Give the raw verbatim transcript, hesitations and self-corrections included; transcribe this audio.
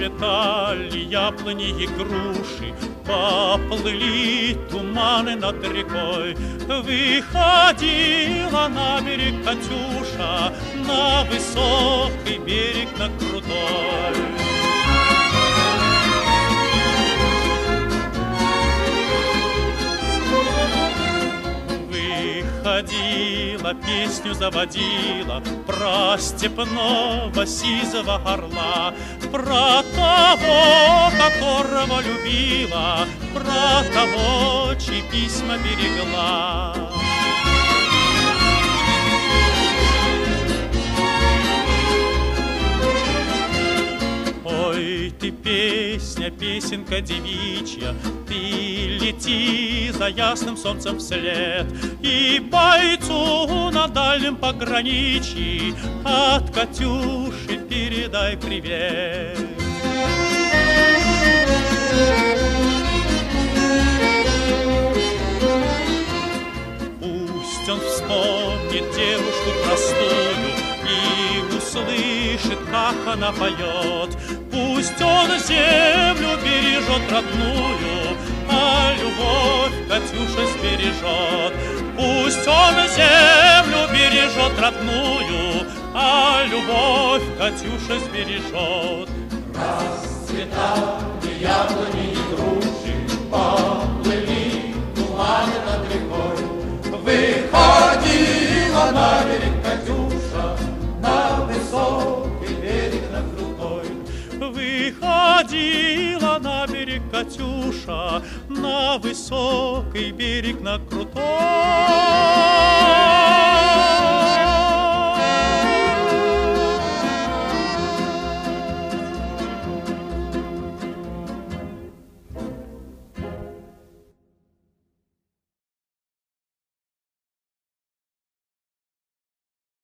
Расцветали яблони и груши, поплыли туманы над рекой. Выходила на берег Катюша, на высокий берег, на крутой. Выходила, песню заводила про степного сизого орла, про того, которого любила, про того, чьи письма берегла. Ой, ты песня, песенка девичья, ты лети за ясным солнцем вслед, и бойцу на дальнем пограничье от Катюши передай привет. Пусть он вспомнит девушку простую и услышит, как она поет. Пусть он землю бережет родную, а любовь Катюша сбережет. Пусть он землю бережет родную, а любовь Катюша сбережет. Расцветали яблони и груши, поплыли туманы над рекой. Выходила на берег Катюша, на высокий берег, на крутой. Выходила на берег Катюша, на высокий берег, на крутой.